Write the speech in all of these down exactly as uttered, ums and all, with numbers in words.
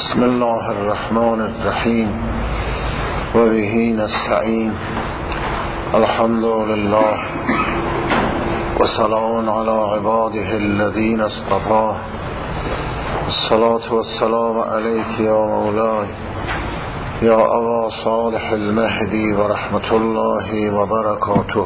بسم الله الرحمن الرحیم و به نستعین. الحمد لله و سلام علی عباده الذین اصطفى. الصلاة والسلام علیک یا مولاي یا ابا صالح المهدی و رحمت الله و برکاته.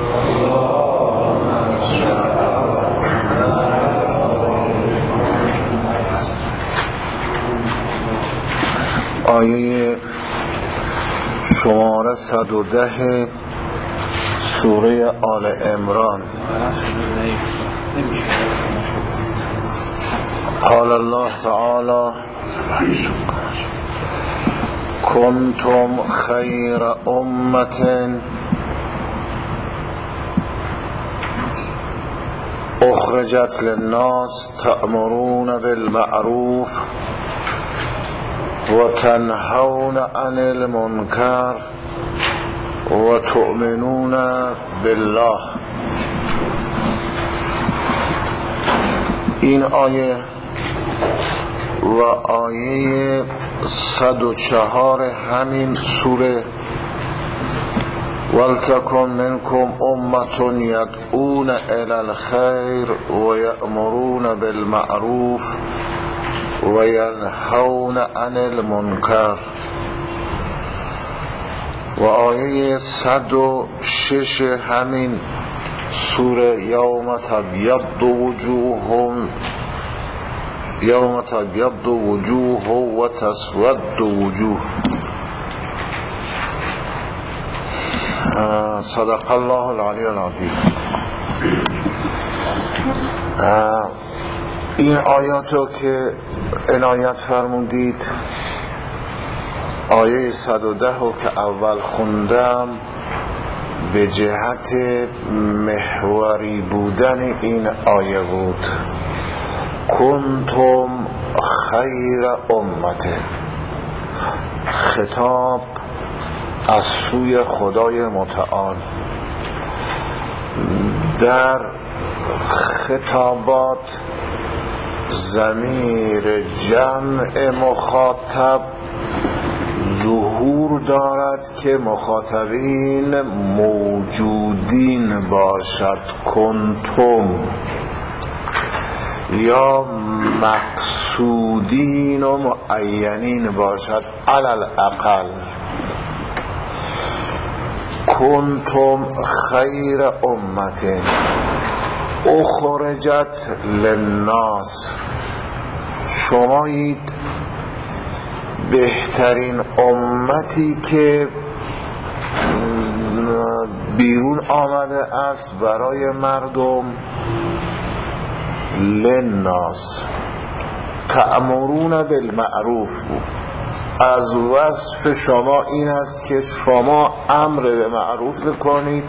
آیه شماره صد و ده سوره آل عمران. قال الله تعالی: کنتم خیر امت اخرجت للناس تأمرون بالمعروف و تنهون عن المنکر و تؤمنون بالله. این آیه و آیه صد و چهار همین سوره ولتکن منکم امة یدعون الی الخیر و یأمرون بالمعروف و ینهون عن المنکر و آیه صد و شش همین سوره یوم تبیض وجوه یوم تبیض وجوه و تسود وجوه. صدق الله العلی العظیم. این آیاتو که عنایت فرمودید، آیه صد و ده که اول خوندم به جهت محوری بودن این آیه بود. کنتم خیر امت، خطاب از سوی خدای متعال. در خطابات ضمیر جمع مخاطب ظهور دارد که مخاطبین موجودین باشد، کنتم، یا مقصودین و معینین باشد علل اقل. کنتم خیر امت اخرجت للناس، شمایید بهترین امتی که بیرون آمده است برای مردم. للناس تأمرون بالمعروف، از وصف شما این است که شما امر به معروف بکنید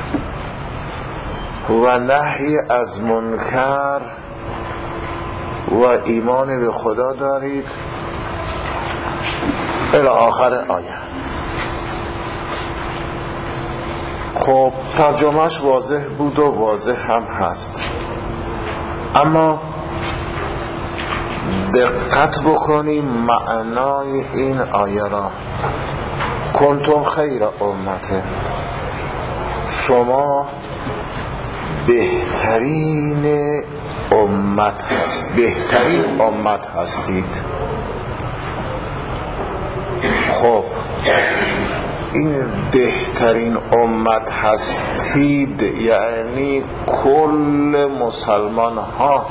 و نهی از منکر و ایمان به خدا دارید الی آخر آیه. خب ترجمهش واضح بود و واضح هم هست، اما دقت بکنیم معنای این آیه را. کنتم خیر امت، شما بهترین امت هست، بهترین امت هستید. خب این بهترین امت هستید یعنی کل مسلمان ها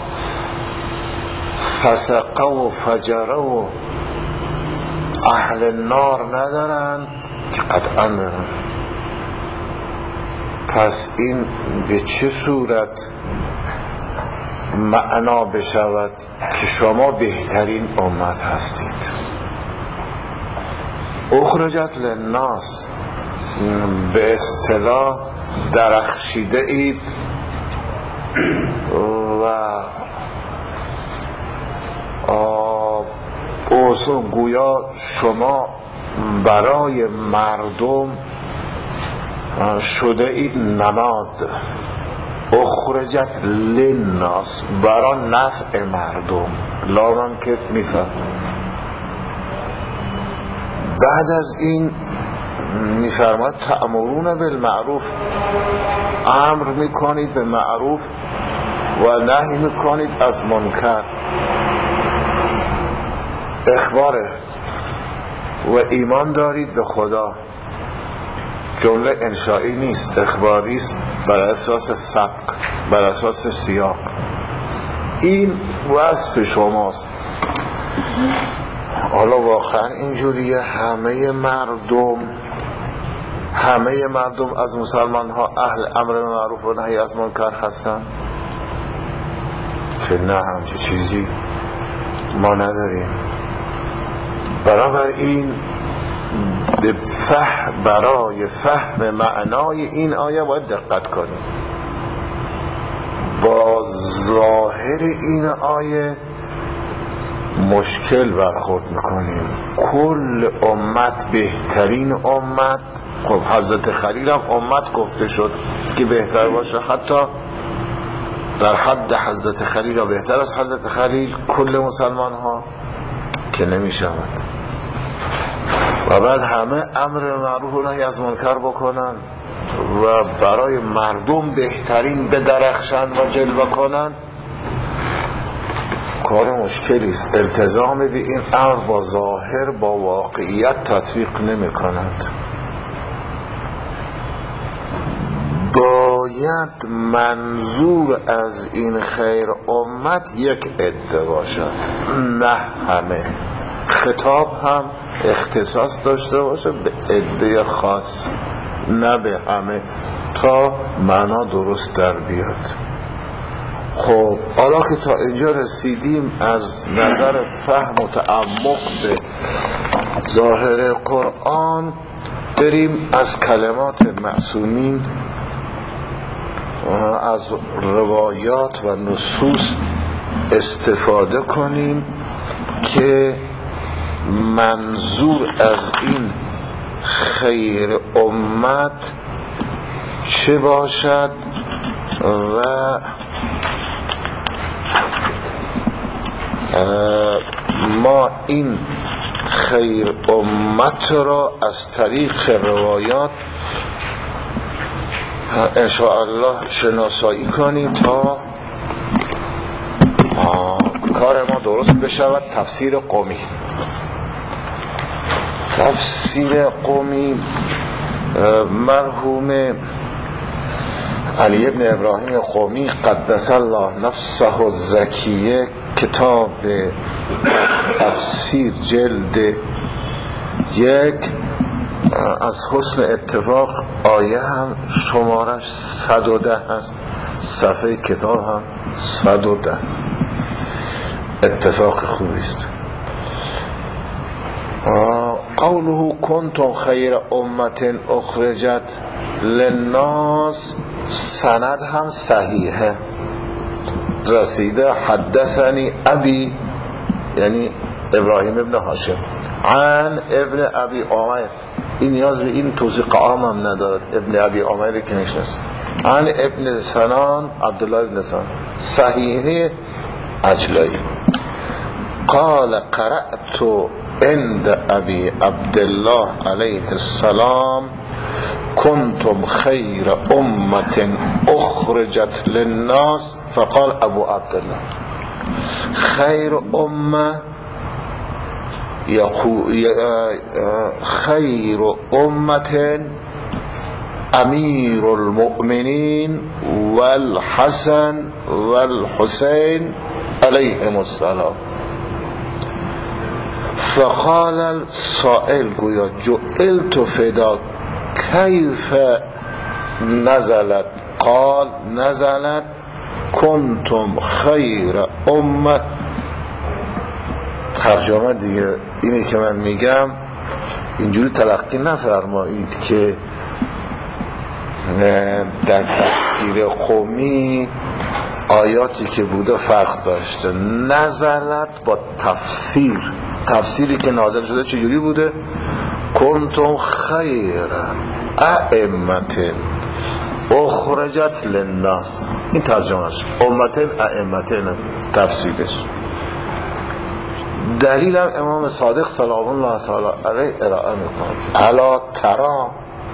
فسقه و فجره و اهل نار ندارن که قطعا دارن. پس این به چه صورت معنا بشود که شما بهترین امت هستید؟ اخرجت للناس به اصطلاح درخشیده اید و اوسو گویا شما برای مردم شده اید نماد. اخرجت للناس، برای نفع مردم. لامم که میفهم بعد از این میفرماد تأمرون بالمعروف، امر میکنید به معروف و نهی میکنید از منکر. اخباره و ایمان دارید به خدا، جمله انشایی نیست، اخباری است بر اساس سبق، بر اساس سیاق. این وصف شماست. حالا واقعا اینجوریه؟ همه مردم همه مردم از مسلمان ها اهل امر معروف و نهی از منکر هستن؟ که نه، همچه چیزی ما نداریم. بنابراین فهم برای فهم معنای این آیه باید دقت کنیم. با ظاهر این آیه مشکل برخورد میکنیم. کل امت بهترین امت، خب حضرت خلیل هم امت گفته شد که بهتر باشه، حتی در حد حضرت خلیل و بهتر از حضرت خلیل کل مسلمان ها که نمی شود. و بعد همه امر معروف و نهی از منکر بکنن و برای مردم بهترین بدرخشن و جلوه کنن، کار مشکلی است. التزام به این امر با ظاهر با واقعیت تطبیق نمی کند. باید منظور از این خیر امت یک عده باشد، نه همه. خطاب هم اختصاص داشته باشه به عده خاص، نه به همه، تا معنا درست در بیاد. خب حالا که تا اینجا رسیدیم، از نظر فهم و تعمق به ظاهر قرآن بریم از کلمات معصومین، از روایات و نصوص استفاده کنیم که منظور از این خیر امت چه باشد و ما این خیر امت را از طریق روایات انشاءالله شناسایی کنیم تا کار ما درست بشود. تفسیر قمی تفسیر قمی مرحوم علی ابن ابراهیم قمی قدس الله نفسه الزکیه کتاب تفسیر جلد یک از حسن اتفاق آیه هم شمارش صد و ده هست، صفحه کتاب هم صد و ده. اتفاق خوبی است. قوله کنتم خیر امت اخرجت للناس، سند هم صحیحه رسیده. حدثنی ابی، یعنی ابراهیم ابن هاشم، عن ابن ابی عامر. این نیاز به این توثیق عام هم ندارد، ابن ابی عامر که نشنست. عن ابن سنان، عبدالله ابن سنان، صحیحه عجلایی. قال قرأت عند ابي عبد الله عليه السلام كنتم خير امه اخرجت للناس، فقال ابو عبد الله خير امه خير امه امير المؤمنين والحسن والحسين عليهم السلام. فقال السائل گویا جعلت فدا کیف نزلت؟ قال نزلت کنتم خیر امه. ترجمه دیگه اینی که من میگم اینجوری تلقی نفرمایید که در تفسیر قومی آیاتی که بوده فرق داشته. نزلت با تفسیر، تفسیری که نازل شده چجوری بوده؟ کنتم خیر ائمت اخرجت للناس، این ترجمهش. امت ائمت تفسیرش. دلیلم امام صادق سلام الله تعالی علیه ارائه میکنه. الا ترا،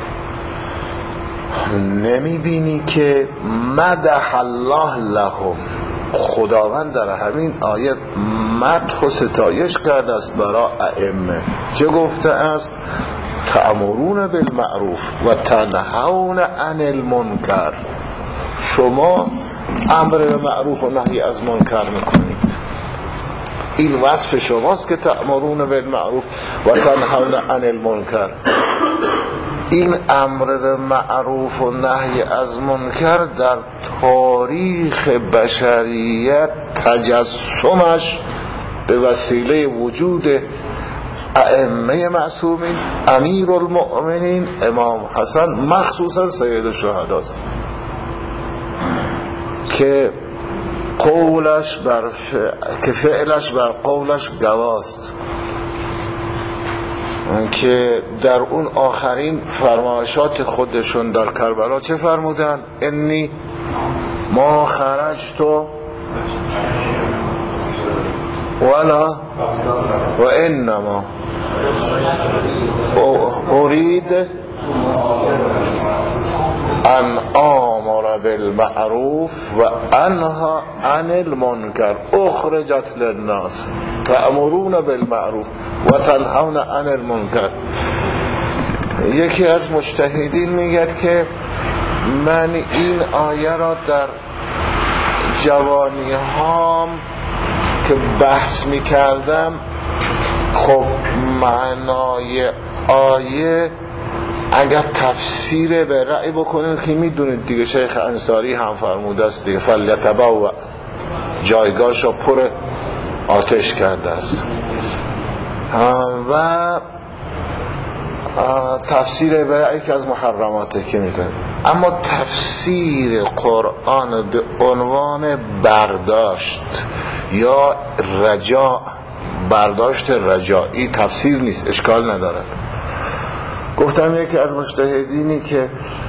نمی بینی که مدح الله لهم، خداوند در همین آیه مدح و ستایش کرده است برای ائمه. چه گفته است؟ تأمرون بالمعروف و تنهون عن المنکر. شما امر به معروف و نهی از منکر میکنید. این وصف شماست که تأمرون بالمعروف و تنهون عن المنکر. این امر به معروف و نهی از منکر در تاریخ بشریت تجسمش به وسیله وجود ائمه معصومین، امیر المؤمنین امام حسن، مخصوصا سید الشهدا است که قولش بر ف... که فعلش بر قولش گواست، که در اون آخرین فرمایشات خودشون در کربلا چه فرمودن؟ انی ما خرجت ولا و انما اريد ان آمر بالمعروف و انها عن المنکر اخرجت للناس تأمرون بالمعروف و تنهون عن المنکر. یکی از مجتهدین میگه که من این آیه را در جوانی هام که بحث میکردم، خب معنای آیه اگر تفسیر به رأی بکنید که میدونید دیگه، شیخ انصاری هم فرموده است دیگه، فلیتبوأ، جایگاهش را پر آتش کرده است. و تفسیر به رأی که از محرماته که میدن. اما تفسیر قرآن به عنوان برداشت یا رجاء، برداشت رجائی تفسیر نیست، اشکال نداره. گفتم یکی از مجتهدینی که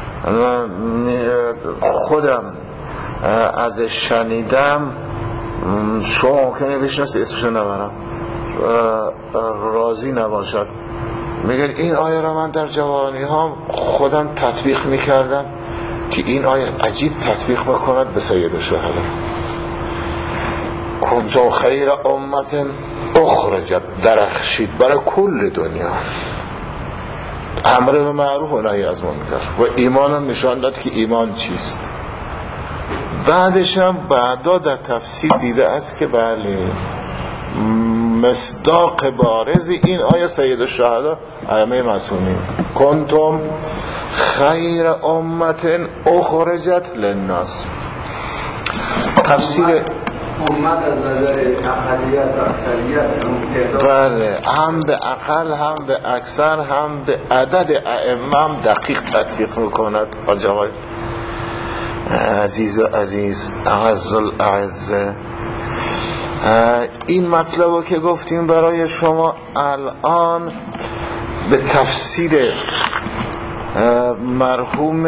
خودم ازش شنیدم، شما ممکنه بشنست اسمشو نبرم، راضی نباشد، میگه این آیه را من در جوانی ها خودم تطبیق میکردم که این آیه عجیب تطبیق بکند به سید الشهدا. کنتم خیر امت اخرجت، درخشید برای کل دنیا، امر به معروف و نهی از منکر، و ایمان هم نشان داد که ایمان چیست. بعدش هم بعدا در تفسیر دیده است که بله مصداق بارز این آیه سید الشهدا ائمه معصومین، کنتم خیر امت اخرجت للناس. تفسیر امت از نظر اقلیت و اکثریت، بله، هم به اقل هم به اکثر هم به عدد ائمه هم دقیق تطبیق میکند. آقای عزیز و عزیز، اعز الاعزه، این مطلب که گفتیم برای شما الان به تفسیر مرحوم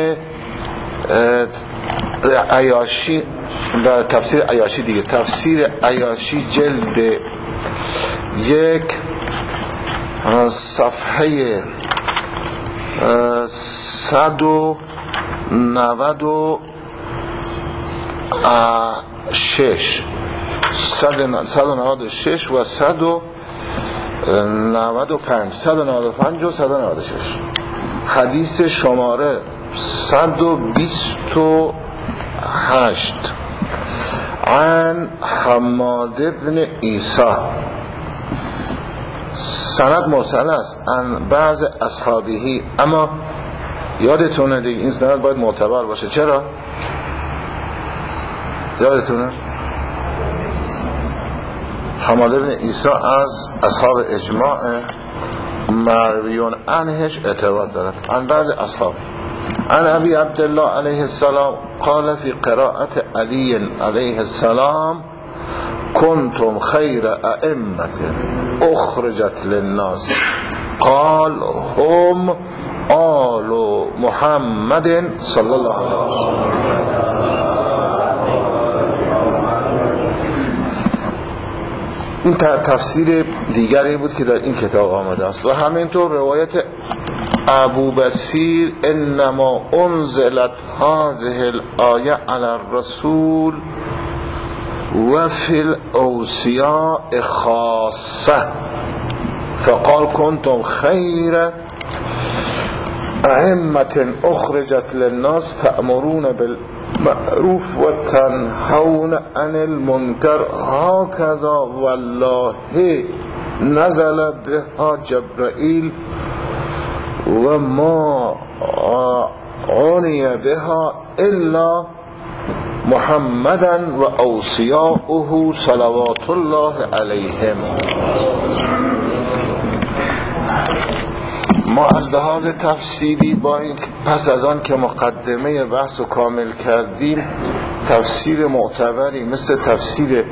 عیاشی، در تفسیر عیاشی دیگه، تفسیر عیاشی جلد یک صفحه صد و نود و شش صد و نود و شش و صد و نود و پنج صد و نود و پنج و صد و نود و شش، حدیث شماره صد و بیست و هشت، عن حماد ابن عیسی، سند مرسل است، عن بعض اصحابهی، اما یادتونه دیگه این سند باید معتبر باشه. چرا؟ یادتونه حماد ابن عیسی از اصحاب اجماع، مرویون عنهش اعتبار دارد، عن بعض اصحاب. عن ابی عبدالله علیه السلام قال فی قراءت علی علیه السلام کنتم خیر ائمت اخرجت للناس قال هم آل محمد صلی الله علیه وسلم. این تفسیر دیگری بود که در این کتاب آمده است. و همینطور روایت ابو بصیر انما انزلت هذه الآیه علی الرسول و فی الاوصیاء خاصه فقال کنتم خیر ائمة اخرجت للناس تأمرون بالمعروف و تنهون عن المنکر هكذا والله نزل بها جبرائیل و ما عنی بها الا محمدا و اوصیاؤه صلوات الله علیهم. ما از لحاظ تفسیری با این پس از آن که مقدمه بحث رو کامل کردیم، تفسیر معتبری مثل تفسیر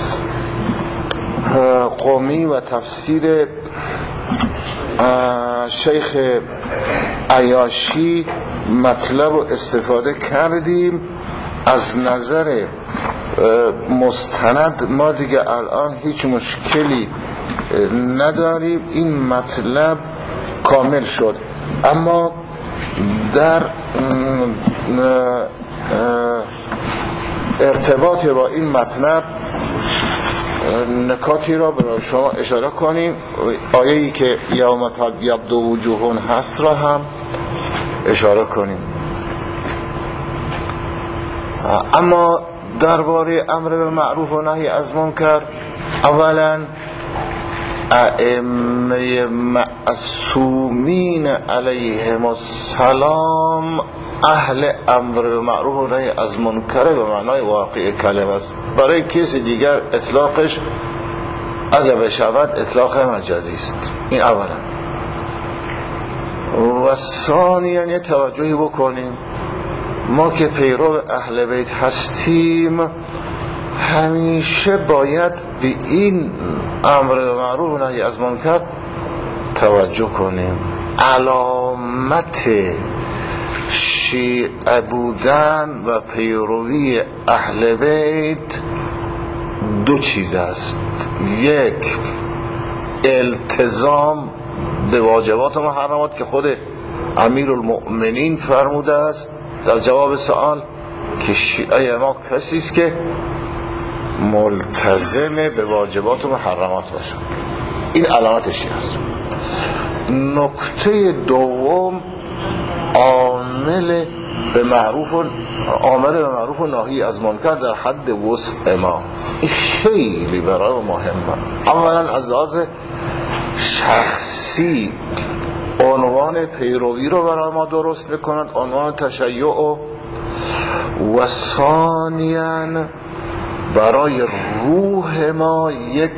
قمی و تفسیر شیخ عیاشی مطلب رو استفاده کردیم. از نظر مستند ما دیگه الان هیچ مشکلی نداریم، این مطلب کامل شد. اما در ارتباط با این مطلب نکاتی را برای شما اشاره کنیم. آیه‌ای که یوم تبیض وجوه هست را هم اشاره کنیم. اما درباره امر به معروف و نهی از منکر، اولا ائمه معصومین علیهم السلام اهل امر به معروف و نهی از منکر به معنای واقعی کلمه است. برای کسی دیگر اطلاقش اگر بشود اطلاق مجازی است. این اولا. و ثانیا یه توجهی بکنیم، ما که پیرو اهل بیت هستیم همیشه باید به این امر به معروف و نهی از منکر توجه کنیم. علامت شیعه بودن و پیروی اهل بیت دو چیز است. یک، التزام به واجبات و محرمات که خود امیرالمؤمنین فرموده است در جواب سوال که شیعه ما کسی است که ملتزم به واجبات و محرمات باشه. این علامت شیعه است. نکته دوم، عامل به معروف و عامل به معروف و ناهی از منکر در حد وسع ما. این خیلی برای مهمه. اولا از لحاظ شخصی عنوان پیروی رو برای ما درست بکنند، عنوان تشیع، و ثانیاً برای روح ما یک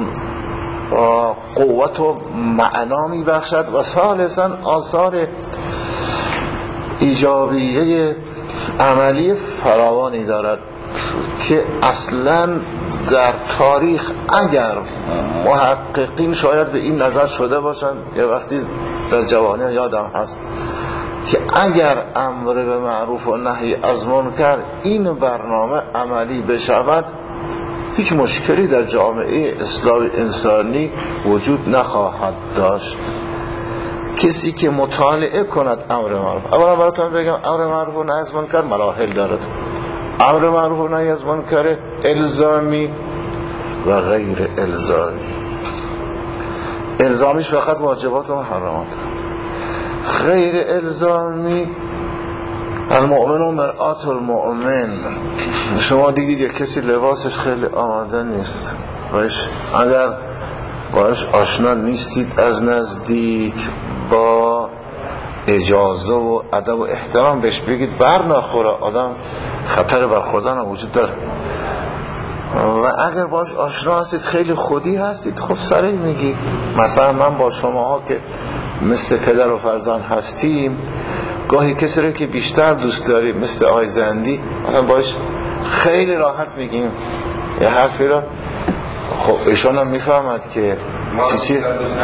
قوت و معنا می بخشد، و ثالثاً آثار ایجابیه عملی فراوانی دارد که اصلاً در تاریخ اگر محققین شاید به این نظر شده باشند، یه وقتی در جوانی یادم هست که اگر امر به معروف و نهی از منکر این برنامه عملی بشود هیچ مشکلی در جامعه اسلامی انسانی وجود نخواهد داشت. کسی که مطالعه کند امر معروف، اولا براتون بگم امر معروف و نهی از منکر مراحل دارد. امر معروف و نهی از منکر الزامی و غیر الزامی. الزامیش فقط واجبات و محرمات. غیر الزامی المؤمن و مرآت المؤمن. شما دیدید یک کسی لباسش خیلی آماده نیست، باش اگر باش آشنا نیستید از نزدیک با اجازه و ادب و احترام بهش بگید بر نخوره، آدم خطر بر خودن وجود داره. و اگر باش آشنا هستید خیلی خودی هستید، خب صریح میگی. مثلا من با شماها که مثل پدر و فرزند هستیم، گاهی کسی رو که بیشتر دوست داریم مثل آقای زندی مثلا باش خیلی راحت میگیم یه حرفی رو، خب ایشان هم میفهمد که چی چی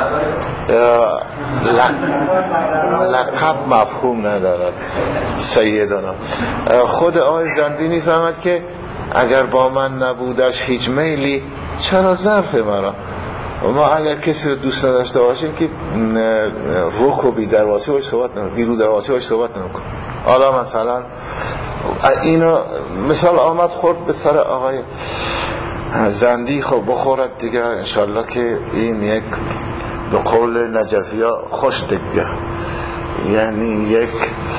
لقب مفهوم ندارد سیدانا. خود آقای زندی میفهمد که اگر با من نبودش هیچ میلی چرا ظرف مرا. ما اگر کسی رو دوست نداشته باشیم که روک و بی درواسی باش صحبت نمیم، بی رو درواسی باش صحبت نمیم. حالا مثلا اینو مثال آمد خورد به سر آقای زندی، خب بخورد دیگه انشالله که این یک به قول نجفی ها خوش دیگه، یعنی یک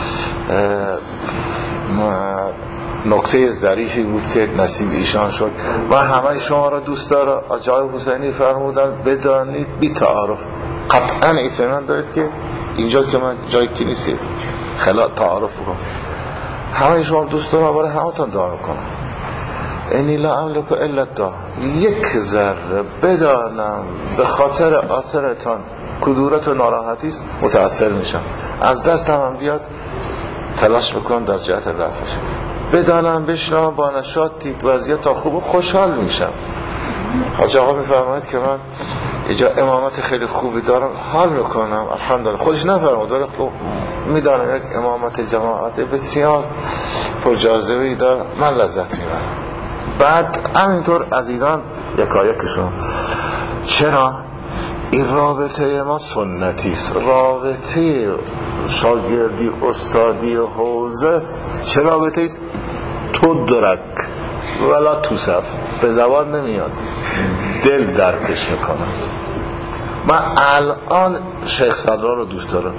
نکته ظریفی بود که نصیب ایشان شد. من همه شما را دوست دارم. آقای حسینی فرمودن بدانید بی تعارف، قطعا اطمینان دارید که اینجا که من جایی که نیستی خلا تعارف بکنم. همه شما دوست دارم، برای همه تان دعا کنم. اینی لا املک الا الدعا، یک ذره بدانم به خاطر آثرتان کدورت و ناراحتی است متأثر میشم، از دستم هم بیاد تلاش بکنم در جهت رفعش. بدانم بشنم با نشاط دید وضعیت تا خوب و خوشحال میشم. حاج آقا میفرماید که من اینجا امامت خیلی خوبی دارم، حال میکنم الحمدلله. خودش نفرمود ولی میدانم یک امامت جماعت بسیار پرجاذبه‌ای دارم، من لذت میبرم. بعد همینطور عزیزان یکایکشون، چرا این رابطه ما سنتی است، رابطه شاگردی استادی و حوزه چه رابطه است؟ تو درک ولا توصف، به زبان نمیاد، دل درکش میکند. من الان شیخ صدرا رو دوست دارم.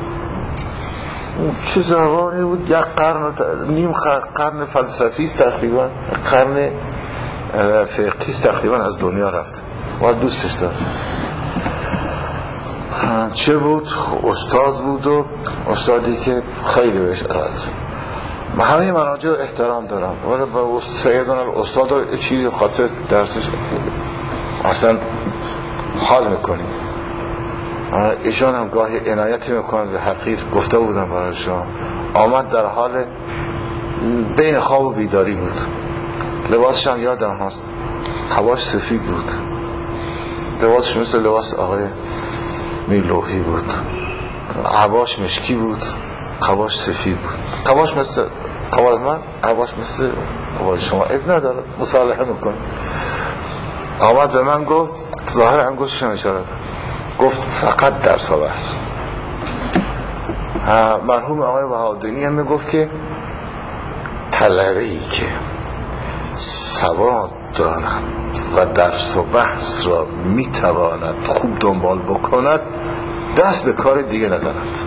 چه زبانی بود، یک قرن نیم قرن فلسفی است تقریبا، قرن فقهی است تقریبا، از دنیا رفت و دوستش دارم. چه بود؟ استاد بود و استادی که خیلی بهش ارائه. من همه مراجع احترام دارم ولی با سیدان الاستاد چیزی خاطر درسش اصلا حال میکنیم. ایشان هم گاهی عنایتی میکنن به حقیر. گفته بودم برای شما، آمد در حال بین خواب و بیداری بود، لباسش هم یادم هست، قباش سفید بود، لباسش مثل لباس آقای میلوحی بود، عباش مشکی بود، قباش سفید بود. قباش مثل قباش من، عباش مثل قباش شما، اب نداره، مصالحه میکن. آمد به من گفت، ظاهر انگشتشم اشاره گفت فقط درس ها بحث. مرحوم آقای بهادینی هم میگفت که طلبه‌ای که سواد دارد و درس و بحث را میتواند خوب دنبال بکند دست به کار دیگه نزند.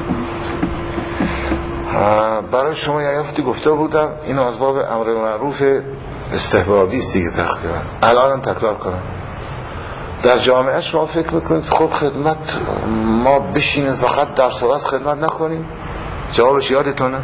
برای شما یه هفته گفته بودم این از باب امر معروف استحبابی است دیگه، تقریبا الان تکرار کنم. در جامعه شما فکر میکنید خب خدمت ما بشینیم فقط درس و بحث خدمت نکنیم؟ جوابش یادتونه؟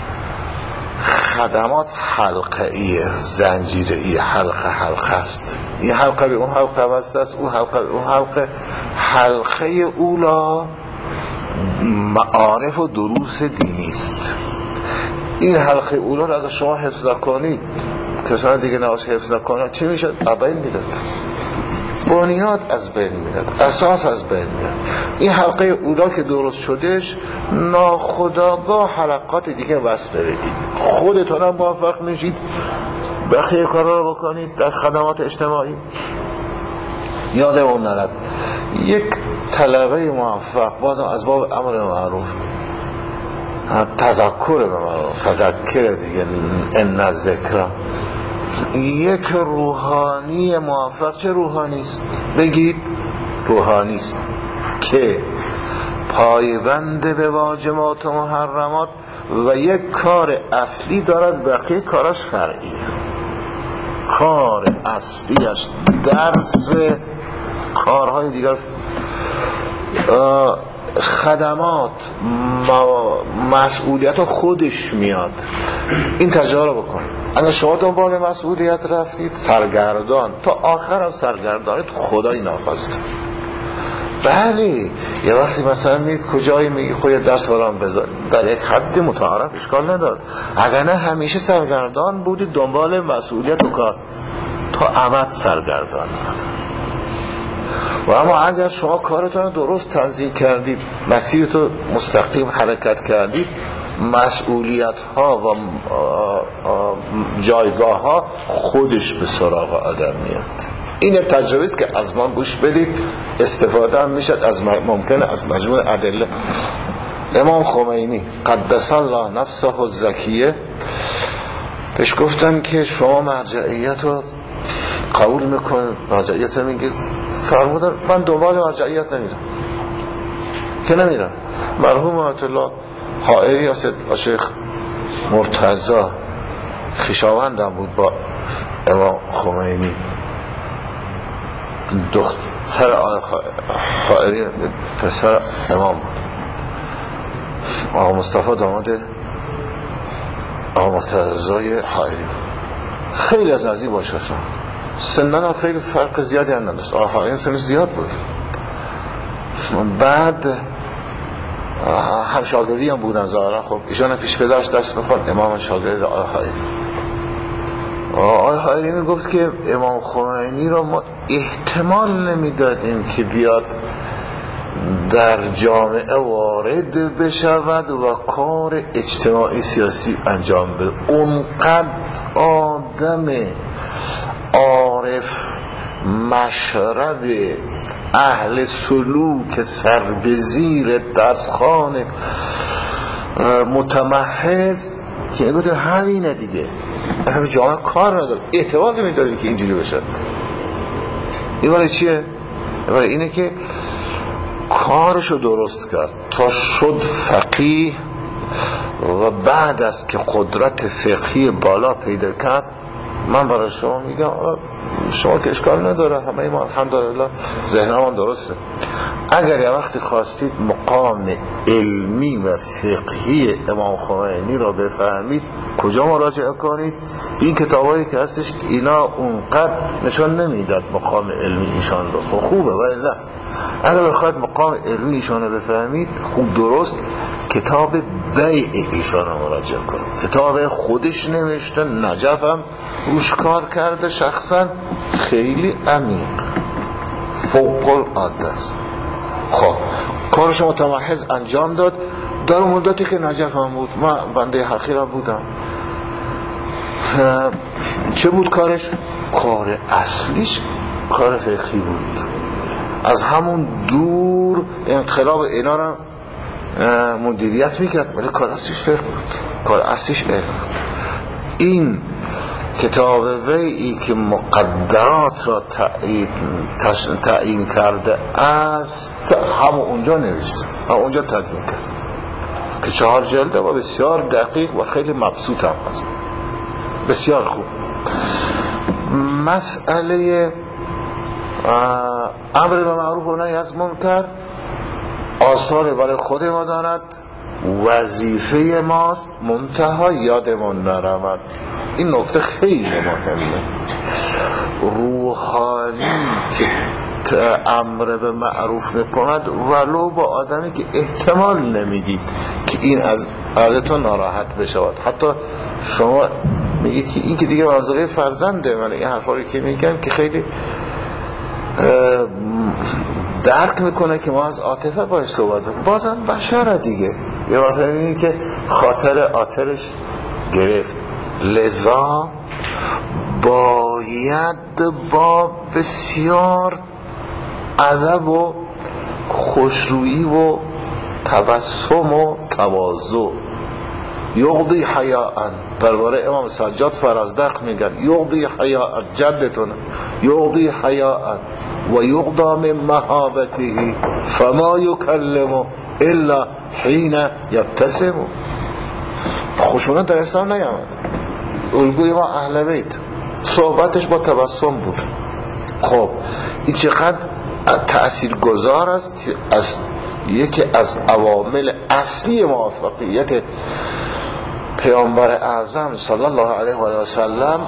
خدمات حلقه ایه، زنجیره ایه، حلقه حلقه است. این حلقه به اون حلقه واسطه است، اون حلقه به اون حلقه. حلقه اولا معارف و دروس دینی است. این حلقه اولا را اگر شما حفظ کنید، کسان دیگه نواز حفظ کنید، چی میشه؟ ابین میداد، بنیاد از بین میرد، اساس از بین میرد. این حلقه اولا که درست شدهش ناخودآگاه حلقات دیگه وصل بدید، خودتون هم موفق میشید بقیه کارا رو بکنید در خدمات اجتماعی. یادمون نرد یک طلبه موفق، بازم از باب امر معروف، تذکر به معروف، تذکر دیگه، ان الذکر، یک روحانی موفق چه روحانی است؟ بگید روحانی است که پایبند به واجبات و محرمات و یک کار اصلی دارد، بقیه کاراش فرعیه. کار اصلیش درس، کارهای دیگر خدمات، مسئولیت خودش میاد. این تجربه بکنید. اگر شما دنبال مسئولیت رفتید سرگردان تا آخر هم سرگردانید، خدای ناخواسته. بله یه وقتی مثلا میید کجایی میگی خود درس برام بذار، در یک حد متعارف اشکال ندارد. اگر نه همیشه سرگردان بودید دنبال مسئولیت و کار تا ابد سرگردان ندارد. و اما اگر شما کارتون درست تنظیم کردید، مسیرتون مستقیم حرکت کردید، مسئولیت ها و جایگاه ها خودش به سراغ آدم میاد. این تجربه است که از ما گوش بدید، استفاده هم میشد از ممکنه از مجموع ادله. امام خمینی قدس الله نفسه الزکیه بهش گفتن که شما مرجعیت رو قبول میکنید، مرجعیت رو میگید، فرمودن من دنبال مرجعیت نمیرم که نمیرم. مرحوم آیت الله حائری اسد شیخ مرتضی خویشاوندم بود با امام خمینی، دختر آقای حائری پسر امام بود، آقا مصطفی داماد آقا مرتضی حائری. خیلی از نزدیک باشه، سنن هم خیلی فرق زیادی هم نداشت، آقا حائری سنش زیاد بود. بعد هم شاگردی هم بودن ظاهرا. خب ایشان پیش پدرش درس میخواد، امام شاگرد آقای حائری. آقای حائری میگفت که امام خمینی را ما احتمال نمیدادیم که بیاد در جامعه وارد بشود و کار اجتماعی سیاسی انجام بده. اونقدر آدم عارف مشرب اهل سلوک سر به زیر درسخانه متمحض که نگوید همینه دیگه، همین جامعه کار نداره، احتمال نمیدادیم که اینجوری بشد. این برای چیه؟ برای اینه که کارشو درست کرد تا شد فقیه و بعد از که قدرت فقهی بالا پیدا کرد. من برای شما میگم شما که اشکال نداره، همه ما الحمدلله ذهنمان درسته. اگر یه وقتی خواستید مقام علمی و فقهی امام خمینی را بفهمید کجا مراجعه کنید؟ این کتابایی که هستش اینا اونقدر نشان نمیداد مقام علمی ایشان رو. خب خوبه، ولی نه، اگر بخواید مقام علمی ایشان رو بفهمید خوب درست کتاب بیع ایشان رو مراجعه کنید. کتاب خودش نوشته، نجف هم روش کار کرده، شخصا خیلی عمیق فوق العاده است. خب کارش متمحض انجام داد در مدتی که نجف هم بود. من بنده حقیرم بودم. چه بود کارش؟ کار اصلیش کار فقهی بود. از همون دور انقلاب اینا رو مدیریت میکرد، ولی کار اصلیش فقه بود، کار اصلیش علم. این کتاب ویی که مقدرات را تعیین کرده است همون اونجا نوشت، همون اونجا تدوین کرد که چهار جلده و بسیار دقیق و خیلی مبسوط هم هست، بسیار خوب. مسئله امر به معروف و نهی از منکر آثار برای خود ما دارد، وظیفه ماست، منتها یادمون نرود. این نکته خیلی مهمه. روحانی که امر به معروف میکند ولو با آدمی که احتمال نمیدید که این از ازتون ناراحت بشود، حتی شما میگید که این که دیگه منظره فرزنده من، این حرفا رو که میگن که خیلی درک میکنه که ما از عاطفه باش صحبت کنیم، بازم بشره دیگه، یه وقتی میگه که خاطر آترش گرفت. لذا باید با بسیار ادب و خوشرویی و تبسم و تواضع یغضی حیاءً، درباره امام سجاد فرازدق میگن یغضی حیاءً، جدتون یغضی حیاءً و یغضا من مهابته فما یکلم الا حین یبتسم. خشونت در اسلام نیامد. الگوی ما اهل بیت صحبتش با تبسم بود. خب این چقدر تأثیر گذار است، از یکی از عوامل اصلی موفقیت پیامبر اعظم صلی الله علیه و سلم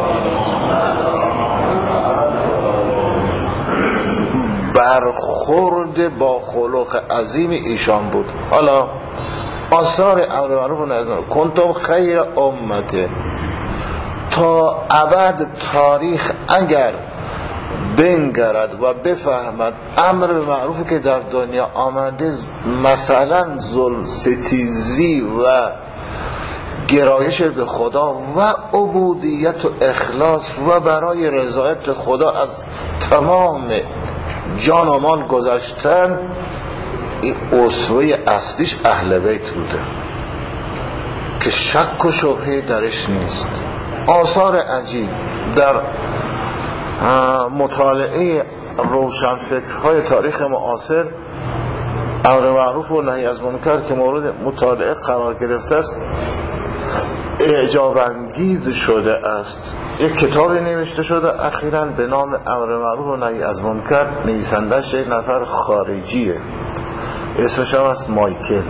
برخورد با خلق عظیم ایشان بود. حالا آثار امر معروف و نهی از منکر، کنتم خیر امته، تا ابد تاریخ اگر بنگرد و بفهمد امر به معروفی که در دنیا آمده مثلا ظلم ستیزی و گرایش به خدا و عبودیت و اخلاص و برای رضایت خدا از تمام جان و مال گذشتن، این اسوه اصلیش اهل بیت بوده که شک و شبهه درش نیست. آثار عجیب در مطالعه روشنفکرهای تاریخ معاصر، امر معروف و نهی از منکر که مورد مطالعه قرار گرفته است، اعجاب انگیز شده است. یک کتابی نوشته شده اخیراً به نام امر معروف و نهی از منکر، نویسنده‌اش یک نفر خارجیه، اسمش هم است مایکل.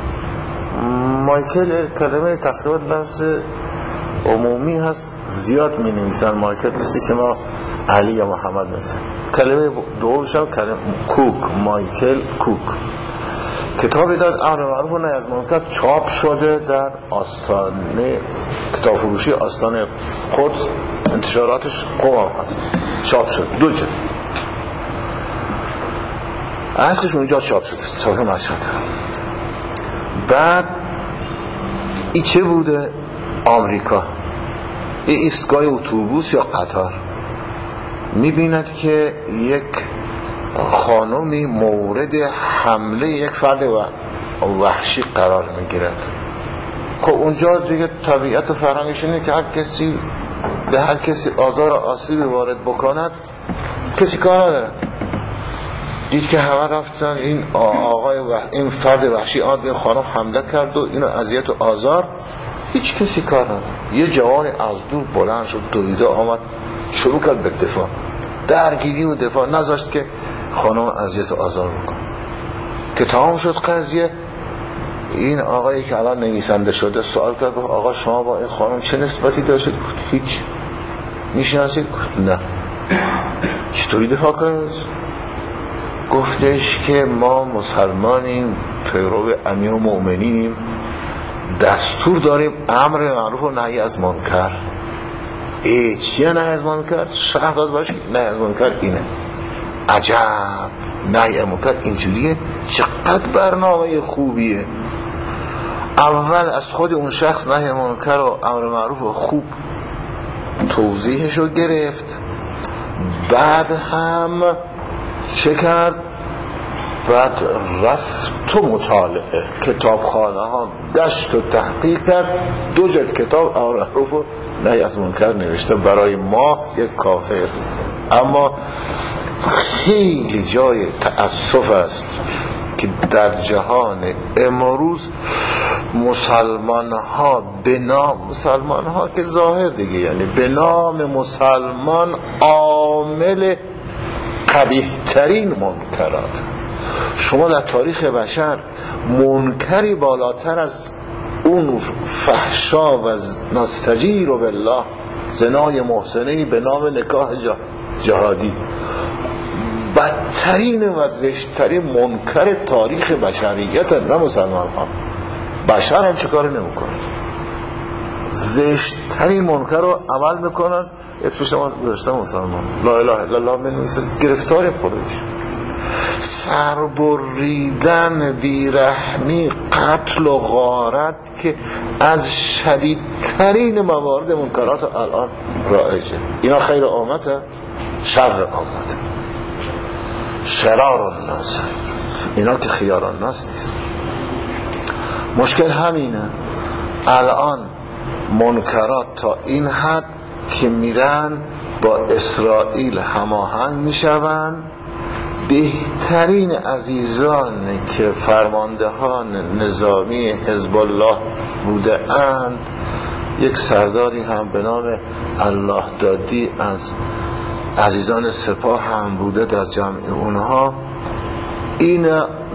مایکل کلمه تقریبا لفظ عمومی هست، زیاد می نویسن مایکل، مثل که ما علی یا محمد مثل. کلمه دومش هم کلمه کوک، مایکل کوک. کتابی داد امر معروف و نهی از منکر، چاپ شده در آستانه کتاب فروشی آستانه قدس، انتشاراتش قوام هست، چاپ شد دو جلد، اصلش اونجا چاپ شده چاپ مشهد. بعد این چه بوده؟ آمریکا، این ایستگاه اتوبوس یا قطار، میبیند که یک خانمی مورد حمله یک فرد وحشی قرار میگیرد. خب اونجا دیگه طبیعت فرهنگش اینه که هر کسی به هر کسی آزار و آسیبی وارد بکند کسی کار نداره. دید که همه رفتن، این آقای و این فرد وحشی آمد به خانم حمله کرد و اینو اذیت و آزار، هیچ کسی کار نداره. یه جوان از دور بلند شد، دویده آمد شروع کرد به دفاع، درگیری و دفاع، نذاشت که خانم اذیت و آزار بکنه. که تمام شد قضیه، این آقایی که الان نویسنده شده سوال کرد، گفت آقا شما با این خانم چه نسبتی داشتید؟ گفت هیچ. میشناسید؟ گفت نه. چطوری دفاع کرد؟ گفتش که ما مسلمانیم، پیرو امیر المؤمنینیم، دستور داریم امر معروف و نهی از منکر. ای چیه نهی از منکر؟ شرح داد باشه نهی از منکر اینه. عجب، نهی از منکر اینجوریه؟ چقدر برنامه خوبیه. اول از خود اون شخص نهی منکر و امر معروف و خوب توضیحشو گرفت، بعد هم چه کرد؟ بعد رفت تو مطالعه کتابخانه ها گشت و تحقیق کرد، دو جلد کتاب امر معروف و نهی از منکر نوشته. برای ما یک کافر. اما خیلی جای تأسف است که در جهان امروز مسلمان ها به نام مسلمان ها که ظاهر دیگه، یعنی به نام مسلمان عامل قبیح ترین منکرات. شما در تاریخ بشر منکری بالاتر از اون فحشا و نستجیر بالله، زنای محسنی به نام نکاح جهادی، بدترین و زشتترین منکر تاریخ بشریت، نه مسلمان ها، بشر هم چه کاری نمی کنن، زشتترین منکر رو عمل میکنن. اسمش ما گذاشتن مسلمان، لا اله الا الله بنویسه، گرفتار خودش. سربریدن، بیرحمی، قتل و غارت که از شدیدترین موارد منکرات الان رایجه. اینا خیر امته، شر امته، شرار الناس، اینا که خیار الناس نیست. مشکل همینه. الان منکرات تا این حد که میرن با اسرائیل هماهنگ میشون. بهترین عزیزان که فرماندهان نظامی حزب الله بوده اند، یک سرداری هم به نام الله دادی از عزیزان سپاه هم بوده در جمع اونها. این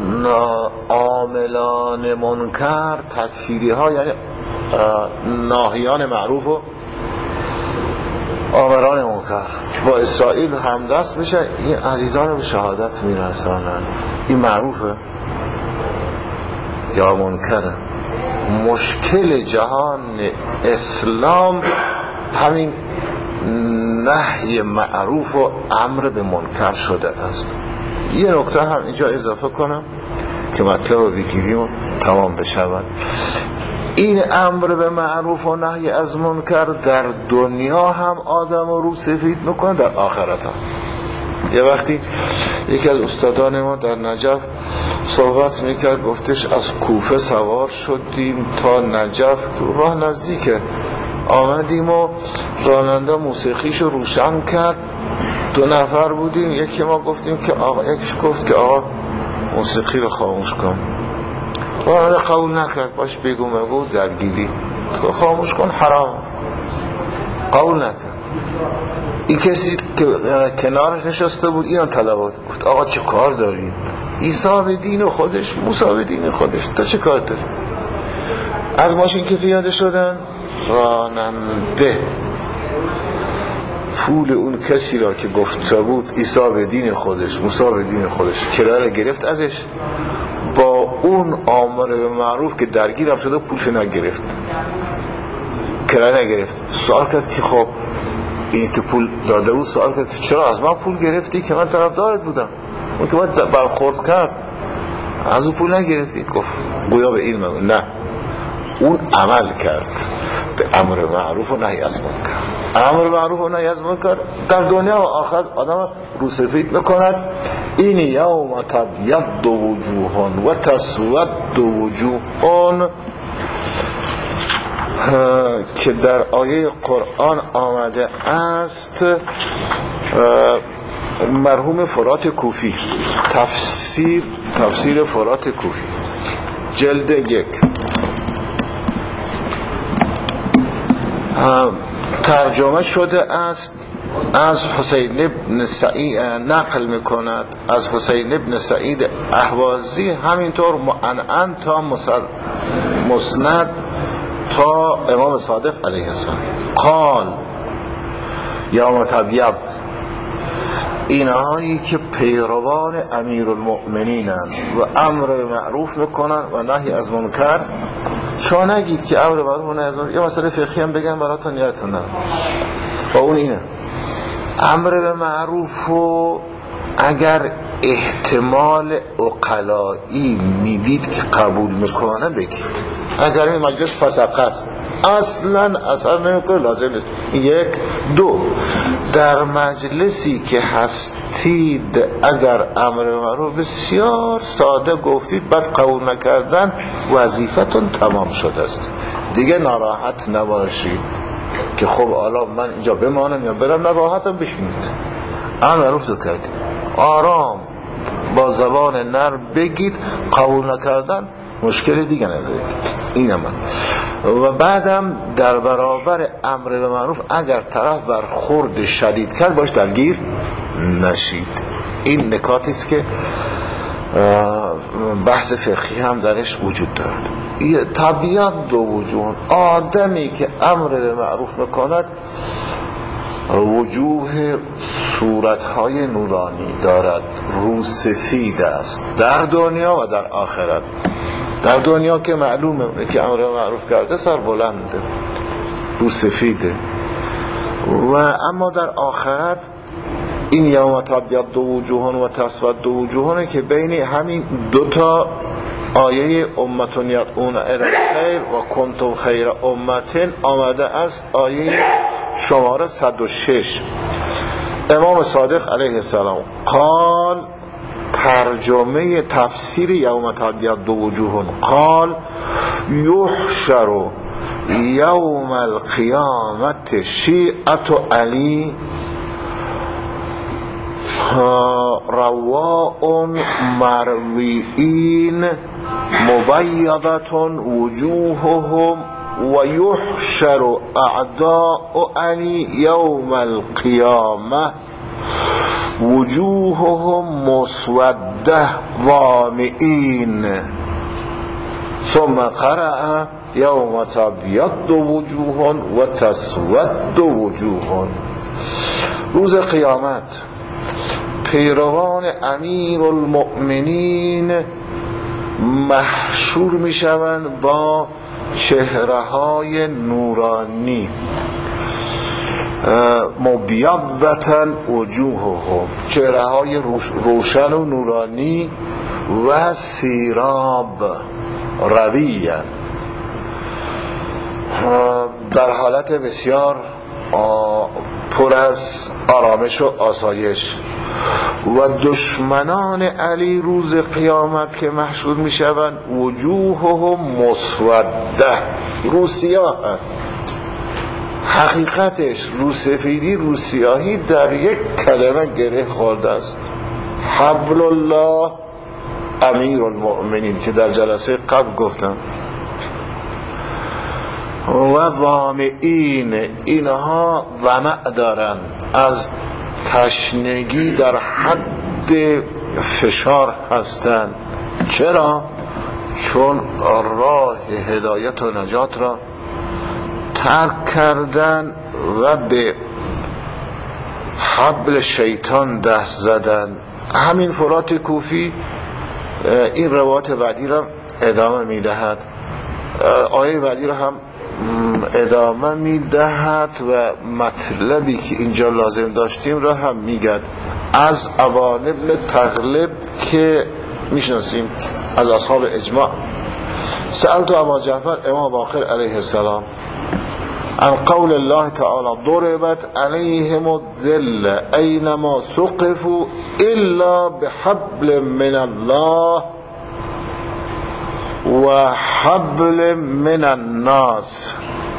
عاملان منکر، تکفیری ها، یعنی ناهیان معروف و آمران منکر، با اسرائیل همدست بشه، این عزیزان به شهادت میرسانن. این معروفه یا منکره؟ مشکل جهان اسلام همین نهی معروف و امر به منکر شده است. یه نکته هم اینجا اضافه کنم که مطلب رو بگیریم و تمام بشود. این امر به معروف و نهی از منکر در دنیا هم آدم رو رو سفید میکنه، در آخرت هم. یه وقتی یکی از استادان ما در نجف صحبت میکرد، گفتش از کوفه سوار شدیم تا نجف، راه نزدیکه، آمدیم و راننده موسیقیشو روشن کرد، دو نفر بودیم، یکی ما گفتیم که آقا، یکیش گفت که آقا موسیقی رو خاموش کن، راننده قبول نکرد، باش بگو مگو درگیری، تو خاموش کن حرام، قبول نکرد. این کسی که کنارش نشسته بود اینو طلبات، گفت آقا چه کار دارید؟ عیسی به دین خودش، موسی به دین خودش، تا چه کار داری؟ از ماشین که پیاده شدن، راننده پول اون کسی را که گفته بود عیسی به دین خودش، موسی به دین خودش، کرایه گرفت ازش، با اون آمر به معروف که درگیرم شده پولش نگرفت، کرایه نگرفت. سوال کرد که خب این که پول داده بود، سوال کرد که چرا از من پول گرفتی که من طرفدارت بودم؟ اون که باید برخورد کرد، از اون پول نگرفتی؟ گفت گویا به این مگو نه، اون عمل کرد به امر معروف و نهی از منکر. امر معروف و نهی از منکر در دنیا و آخرت آدم رو سفید میکند. این یوم تبیض وجوه و تسود وجوه که در آیه قرآن آمده است. مرحوم فرات کوفی، تفسیر تفسیر فرات کوفی، جلد یک، ترجمه شده است. از حسین ابن سعید نقل میکند، از حسین ابن سعید اهوازی، همینطور معنعن تا مسند تا امام صادق علیه السلام. قال یوم تبیض، اینهایی که پیروان امیرالمؤمنینند و امر معروف میکنن و نهی از منکر. شما نگید که امر معروف و نهی از منکر، یه مسئله فقهی هم بگم براتون یادتون نره، و اون اینه: امر به معروف و اگر احتمال عقلایی میدید که قبول میکنه بگید، اگر این مجلس فسق است اصلا اثر نمیکنه، لازم نیست. یک. دو، در مجلسی که هستید اگر امر معروف بسیار ساده گفتید بعد قبول نکردن، وظیفتون تمام شده است، دیگه ناراحت نباشید که خب حالا من اینجا بمانم یا برم. ناراحتم بشینید، امر معروف تو کردید، آرام با زبان نرم بگید، قبول نکردن مشکل دیگه نداره. این من. و بعدم در برابر امر به معروف اگر طرف برخورد شدید کرد باش درگیر نشید. این نکاتی است که بحث فقهی هم درش وجود دارد. یه طبیعت دو وجوه، آدمی که امر به معروف میکند وجوه صورتهای نورانی دارد، رو سفید است در دنیا و در آخرت. در دنیا که معلومه که امر معروف کرده سر بلنده، رو سفیده، و اما در آخرت این یوم تبیض وجوه و تسود وجوه که بین همین دوتا آیه امتون یدعون الی الخیر و کنتم خیر امتن آمده است. آیه شماره صد و شش، امام صادق علیه السلام قال، ترجمه تفسیر یوم تبیض وجوه، قال یحشر یوم القیامت شیعة علی رواء مرویین مبیضة وجوههم و یحشر اعداء علی یوم القیامه وجوههم مسوده ظامئین. ثم قرأ یوم تبیض وجوه و تسود وجوه. روز قیامت پیروان امیر المؤمنین محشور می شوند با چهره های نورانی. مبیضة وجوههم، چهره های روشن و نورانی و سیراب رویان، در حالت بسیار پر از آرامش و آسایش. و دشمنان علی روز قیامت که محشور می شوند وجوههم مسوده، رو سیاه، حقیقتش رو سفیدی رو سیاهی در یک کلمه گره خورده است، حبل الله امیر المؤمنین که در جلسه قبل گفتم. و ظامئین، اینها ظمأ دارن، از تشنگی در حد فشار هستند. چرا؟ چون راه هدایت و نجات را ترک کردن و به حبل شیطان دست زدن. همین فرات کوفی این روایت بعدی را ادامه میدهد، آیه بعدی را هم ادامه میدهد و مطلبی که اینجا لازم داشتیم را هم میگد. از ابان ابن تغلب که میشناسیم از اصحاب اجماع، سألت ابا جعفر امام باقر علیه السلام عن قول الله تعالی ضربت علیهم الذل اینما ثقفوا الا بحبل من الله و حبل من الناس.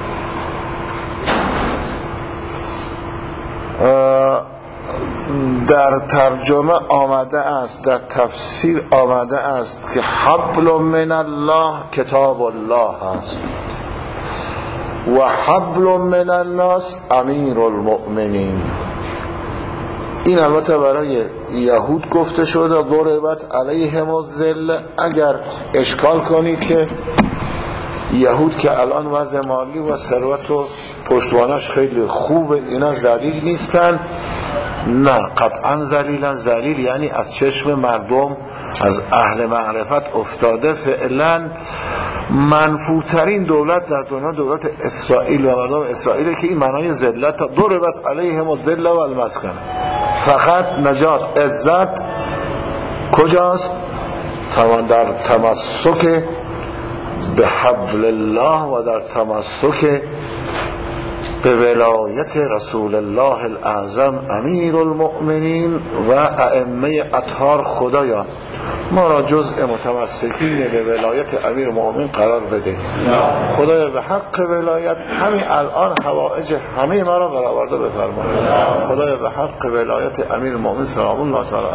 در ترجمه آمده است، در تفسیر آمده است که حبل من الله کتاب الله است و حبل من الناس امیر المؤمنین. این البته برای یهود گفته شده ضربت علیهم الذل. اگر اشکال کنید که یهود که الان وضع مالی و ثروت و پشتوانش خیلی خوبه، اینا ذلیل نیستن، نه قطعا ذلیلن. ذلیل یعنی از چشم مردم، از اهل معرفت افتاده. فعلا منفوترین دولت در دنیا دولت اسرائیل و مردم اسرائیل که این معنای ذلت ضربت علیهم الذل و المسکنه. فقط نجات عزت کجاست؟ در تمسک به حبل الله و در تمسک به ولایت رسول الله الاعظم امیر المؤمنین و ائمه اطهار. خدایا ما را جزء متمسکین به ولایت امیر المؤمنین قرار بده. خدایا به حق ولایت همین الان حوائج همه ما را برآورده بفرما. خدایا به حق ولایت امیر المؤمنین سلام الله تعالی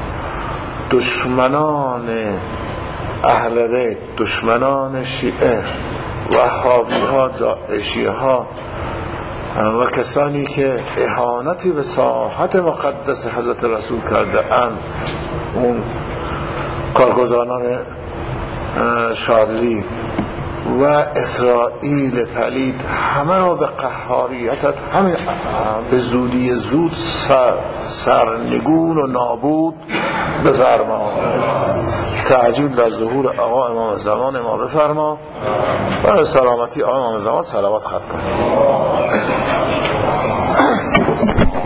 دشمنان اهل بیت، دشمنان شیعه، وهابی ها، داعشی ها و کسانی که اهانتی به ساحت مقدس حضرت رسول کرده اند، اون کارگزاران شادلی و اسرائیل پلید، همه را به قهاریتت همین به زودی زود سر سرنگون و نابود بفرما. تعجیل در ظهور آقا امام زمان ما بفرما. برای سلامتی آقا امام زمان صلوات ختم کن.